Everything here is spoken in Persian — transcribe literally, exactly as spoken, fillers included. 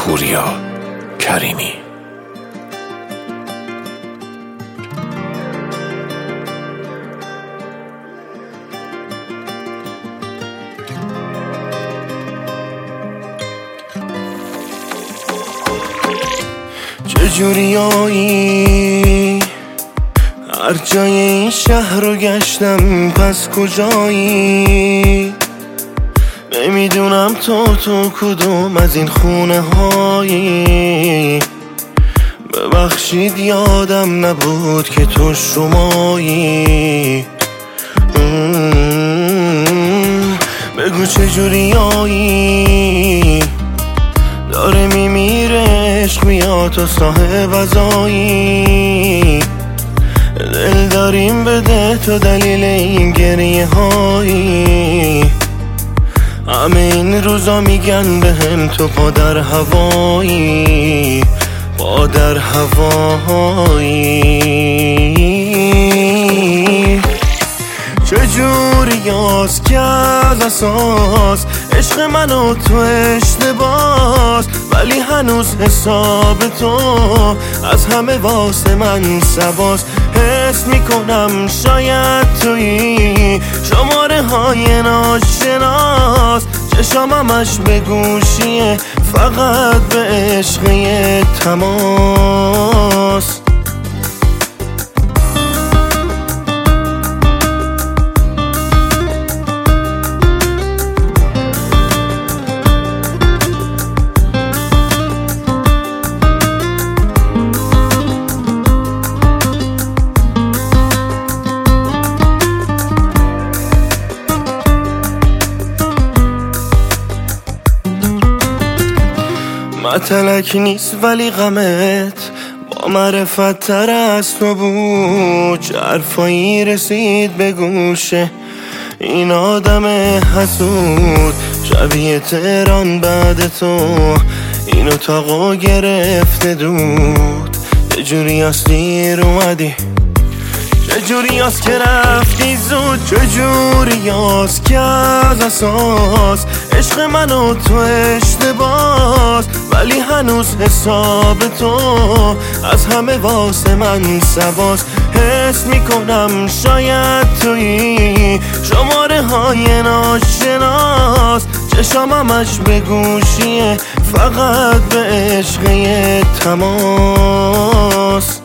پوریا کریمی. چجوریایی؟ هر جای این شهر رو گشتم، پس کجایی؟ نمیدونم تو تو کدوم از این خونه هایی. ببخشید یادم نبود که تو شمایی. بگو چجوریایی؟ داره میمیره عشق، میاد تو صاحب ازایی. دل داریم بده تو دلیل این گریه هایی. همه این روزا میگن به هم تو پا در هوایی، پا در هوایی. چجوری یاز که از اساس عشق منو تو اشتباس، ولی هنوز حساب تو از همه واسه من سباس. حس میکنم شاید توی شماره های ناشناس، چشامش به گوشیه فقط به عشق تماس. مطلق نیست ولی غمت با معرفت تر از تو بود. چه حرفایی رسید به گوشه این آدم حسود، شبیه تهران بعد تو این اتاقو گرفته دود. چجوری از دیر اومدی؟ چجوری از که رفتی زود؟ چجوری از که از اساس عشق منو تو اشتباس، ولی هنوز حساب تو از همه واسه من سباس. حس میکنم شاید توی شماره های ناشناس، چشامش به گوشیه فقط به عشق تماس.